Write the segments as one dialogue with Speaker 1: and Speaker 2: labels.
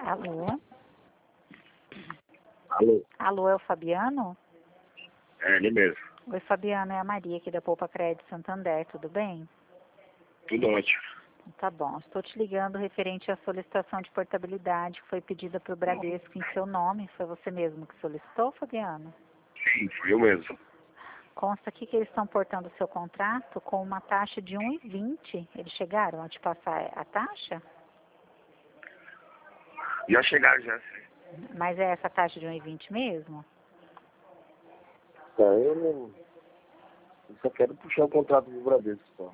Speaker 1: Alô?
Speaker 2: Alô?
Speaker 1: Alô, é o Fabiano?
Speaker 2: É ele mesmo.
Speaker 1: Oi, Fabiano, é a Maria aqui da Poupa Crédito Santander, tudo bem?
Speaker 2: Tudo ótimo.
Speaker 1: Tá bom, estou te ligando referente à solicitação de portabilidade que foi pedida para o Bradesco em seu nome. Foi você mesmo que solicitou, Fabiano?
Speaker 2: Sim, fui eu mesmo.
Speaker 1: Consta aqui que eles estão portando o seu contrato com uma taxa de 1,20. Eles chegaram a te passar a taxa?
Speaker 2: Já chegaram, já sim.
Speaker 1: Mas é essa taxa de 1,20 mesmo?
Speaker 2: Tá, eu só quero puxar o contrato do Bradesco só.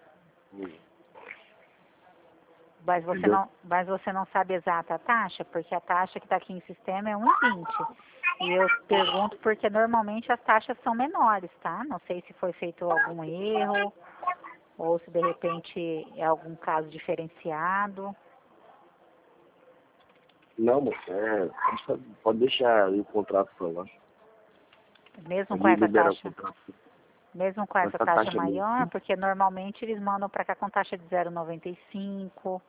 Speaker 1: Mas você não sabe exata a taxa? Porque a taxa que está aqui em sistema é 1,20. E eu pergunto porque normalmente as taxas são menores, tá? Não sei se foi feito algum erro ou se de repente é algum caso diferenciado.
Speaker 2: Não, moço, pode deixar aí o contrato pra lá.
Speaker 1: Mesmo com
Speaker 2: Pode
Speaker 1: essa
Speaker 2: liberar o
Speaker 1: taxa,
Speaker 2: contrato.
Speaker 1: mesmo com
Speaker 2: Com
Speaker 1: essa
Speaker 2: essa
Speaker 1: taxa
Speaker 2: taxa mesmo.
Speaker 1: maior, porque normalmente eles mandam para cá com taxa de 0,95.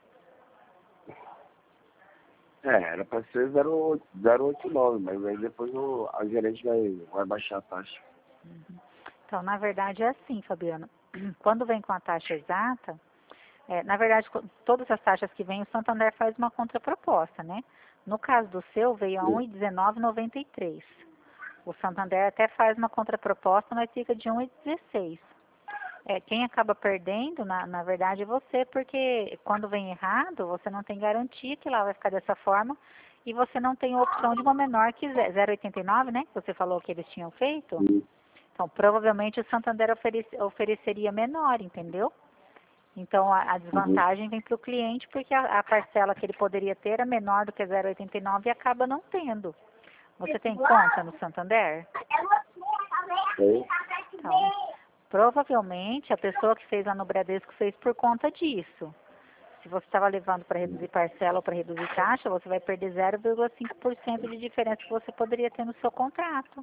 Speaker 2: Era pra ser 0,89, mas aí depois a gerente vai baixar a taxa.
Speaker 1: Então, na verdade, é assim, Fabiano. Quando vem com a taxa exata, na verdade, todas as taxas que vêm, o Santander faz uma contraproposta, né? No caso do seu, veio a
Speaker 2: Sim.
Speaker 1: 1,1993. O Santander até faz uma contraproposta, mas fica de 1,16. Quem acaba perdendo, na verdade, é você, porque quando vem errado, você não tem garantia que lá vai ficar dessa forma e você não tem a opção de uma menor que 0,89, né? Que você falou que eles tinham feito.
Speaker 2: Sim.
Speaker 1: Então, provavelmente o Santander ofereceria menor, entendeu? Então, a desvantagem vem para o cliente, porque a parcela que ele poderia ter era menor do que 0,89 e acaba não tendo. Você tem conta no Santander?
Speaker 2: Sim.
Speaker 1: Então, provavelmente a pessoa que fez lá no Bradesco fez por conta disso. Se você estava levando para reduzir parcela ou para reduzir taxa, você vai perder 0,5% de diferença que você poderia ter no seu contrato.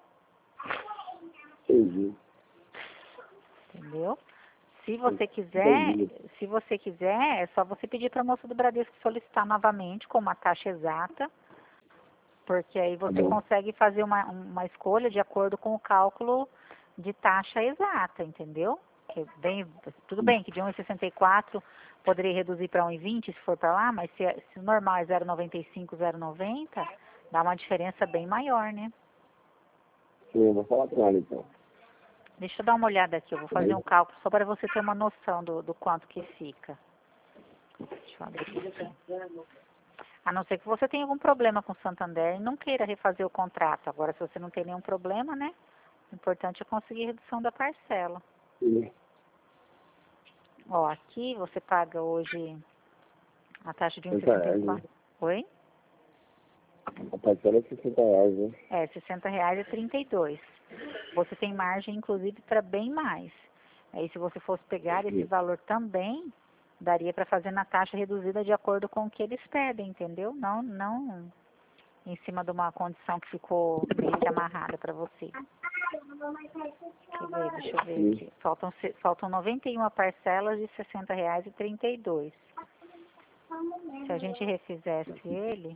Speaker 2: Entendi.
Speaker 1: Entendeu? Se
Speaker 2: Entendi.
Speaker 1: você quiser, é só você pedir para a moça do Bradesco solicitar novamente com uma taxa exata, porque aí você
Speaker 2: bom.
Speaker 1: consegue fazer uma escolha de acordo com o cálculo de taxa exata, entendeu? Tudo bem que de 1,64 poderia reduzir para 1,20 se for para lá, mas se o normal é 0,95, 0,90, dá uma diferença bem maior, né?
Speaker 2: Sim, eu vou falar com ela então.
Speaker 1: Deixa eu dar uma olhada aqui, eu vou fazer um cálculo só para você ter uma noção do quanto que fica. Deixa eu abrir aqui. A não ser que você tenha algum problema com o Santander e não queira refazer o contrato. Agora, se você não tem nenhum problema, né? O importante é conseguir redução da parcela.
Speaker 2: Sim.
Speaker 1: Ó, aqui você paga hoje a taxa de
Speaker 2: 60 reais,
Speaker 1: 1,64.
Speaker 2: né?
Speaker 1: Oi?
Speaker 2: A parcela é 60 reais, né?
Speaker 1: R$ 60,32. Você tem margem, inclusive, para bem mais. Aí, se você fosse pegar esse valor também, daria para fazer na taxa reduzida de acordo com o que eles pedem, entendeu? Não em cima de uma condição que ficou meio que amarrada para você. Quer ver? Deixa eu ver aqui. Faltam 91 parcelas de R$ 60,32. Se a gente refizesse ele...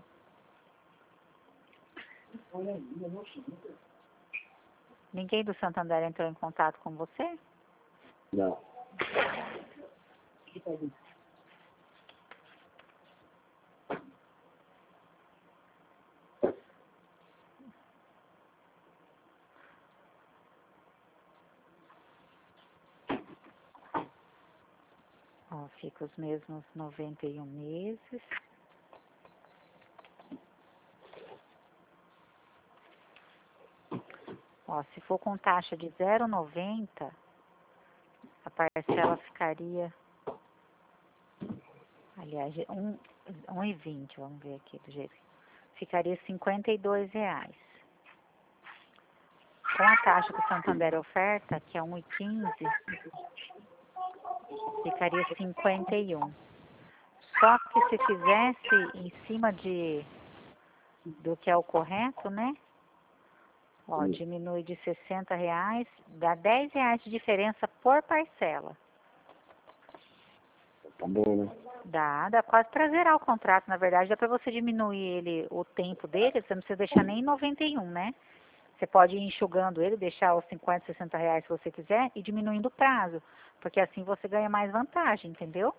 Speaker 1: Ninguém do Santander entrou em contato com você?
Speaker 2: Não.
Speaker 1: Ó, fica os mesmos 91 meses. Ó, se for com taxa de 0,90, a parcela ficaria, aliás, 1,20, vamos ver aqui do jeito. Ficaria R$ 52,00. Com a taxa que o Santander oferta, que é 1,15, ficaria 51. Só que se fizesse em cima do que é o correto, né? Ó, diminui de R$ 60,00, dá R$ 10,00 de diferença por parcela.
Speaker 2: Tá bom, né?
Speaker 1: Dá quase para zerar o contrato, na verdade, dá para você diminuir ele, o tempo dele, você não precisa deixar nem em 91, né? Você pode ir enxugando ele, deixar os 50, 60 reais se você quiser e diminuindo o prazo, porque assim você ganha mais vantagem, entendeu?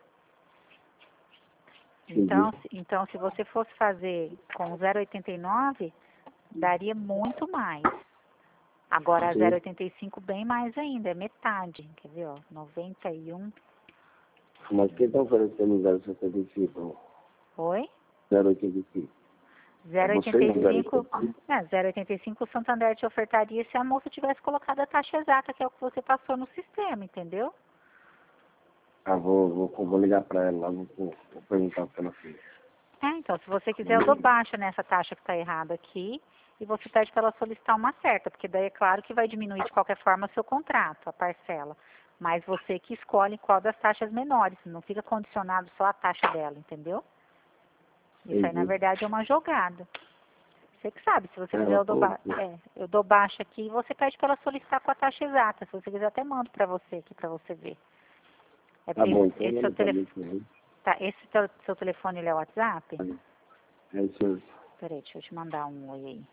Speaker 1: Então, se você fosse fazer com 0,89, daria muito mais. Agora, a
Speaker 2: Sim.
Speaker 1: 0,85 bem mais ainda, é metade, quer ver, ó, 91.
Speaker 2: Mas quem tá oferecendo 0,75?
Speaker 1: Oi?
Speaker 2: 0,85?
Speaker 1: 0,85, 0,85 o Santander te ofertaria se a moça tivesse colocado a taxa exata, que é o que você passou no sistema, entendeu?
Speaker 2: Ah, vou ligar pra ela lá, vou perguntar o que ela fez.
Speaker 1: Então, se você quiser, eu dou baixa nessa taxa que está errada aqui e você pede para ela solicitar uma certa, porque daí é claro que vai diminuir de qualquer forma o seu contrato, a parcela. Mas você que escolhe qual das taxas menores, não fica condicionado só à taxa dela, entendeu? Isso aí, na verdade, é uma jogada. Você que sabe, se você quiser, eu dou baixa aqui e você pede para ela solicitar com a taxa exata. Se você quiser, até mando para você aqui, para você ver.
Speaker 2: Tá bom, então
Speaker 1: Esse seu telefone, esse seu telefone, ele é o WhatsApp?
Speaker 2: É isso aí.
Speaker 1: Peraí, deixa eu te mandar um oi aí.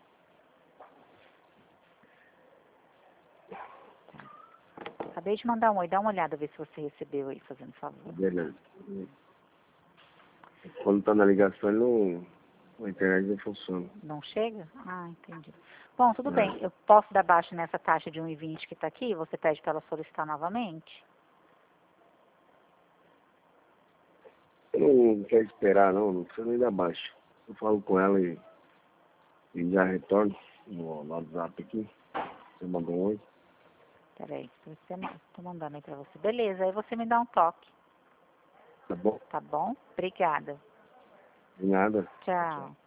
Speaker 1: Tá. Acabei de mandar um oi, dá uma olhada, ver se você recebeu aí, fazendo favor.
Speaker 2: Beleza. Quando tá na ligação, a internet não funciona.
Speaker 1: Não chega? Ah, entendi. Bom, tudo bem. Eu posso dar baixa nessa taxa de 1,20 que está aqui? Você pede para ela solicitar novamente?
Speaker 2: Eu não quero esperar, não precisa nem dar baixa. Eu falo com ela e já retorno no WhatsApp aqui. Você mandou um oi.
Speaker 1: Peraí, tô mandando aí para você. Beleza, aí você me dá um toque.
Speaker 2: Tá bom?
Speaker 1: Tá bom? Obrigada.
Speaker 2: De nada.
Speaker 1: Tchau.